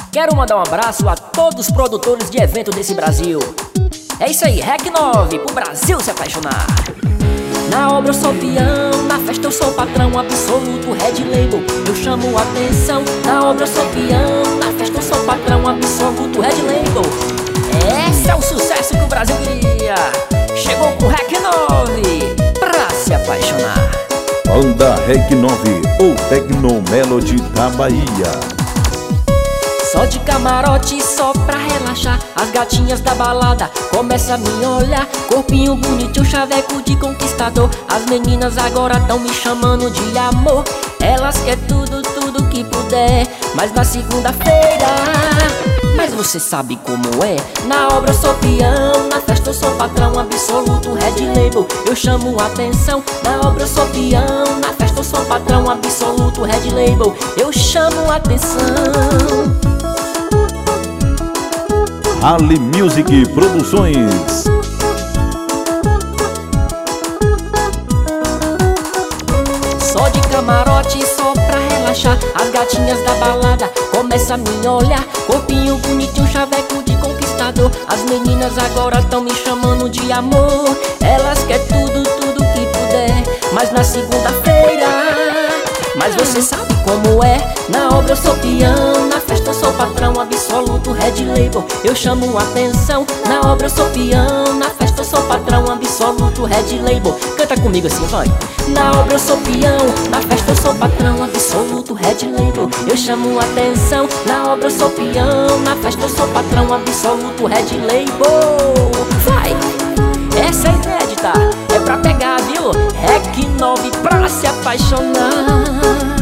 Quero mandar um abraço a todos os produtores de evento desse Brasil. É isso aí, REC 9, pro Brasil se apaixonar. Na obra eu sou peão, na festa eu sou patrão absoluto, Red Label, eu chamo atenção. Na obra eu sou peão, na festa eu sou patrão absoluto, Red Label. Esse é o sucesso que o Brasil queria. Chegou pro REC 9, pra se apaixonar. Banda REC 9, o Tecno Melody da Bahia. Só de camarote, só pra relaxar. As gatinhas da balada começam a me olhar. Corpinho bonitinho, chaveco de conquistador. As meninas agora tão me chamando de amor. Elas querem tudo, tudo que puder. Mas na segunda-feira, mas você sabe como é. Na obra eu sou peão, na festa eu sou patrão absoluto, Red Label, eu chamo atenção. Na obra eu sou peão, na festa eu sou patrão absoluto, Red Label, eu chamo atenção. Ali Music Produções. Só de camarote, só pra relaxar. As gatinhas da balada começam a me olhar. Corpinho bonitinho, chaveco de conquistador. As meninas agora tão me chamando de amor. Elas querem tudo, tudo que puder. Mas na segunda-feira, mas você sabe como é. Na obra eu sou peão, na festa eu sou patrão absoluto, Red Label, eu chamo atenção. Na obra eu sou peão, na festa eu sou patrão absoluto, Red Label. Canta comigo assim, vai. Na obra eu sou peão, na festa eu sou patrão absoluto, Red Label, eu chamo atenção. Na obra eu sou peão, na festa eu sou patrão absoluto, Red Label. Vai! Essa é inédita, é pra pegar, viu? REC 9 pra se apaixonar.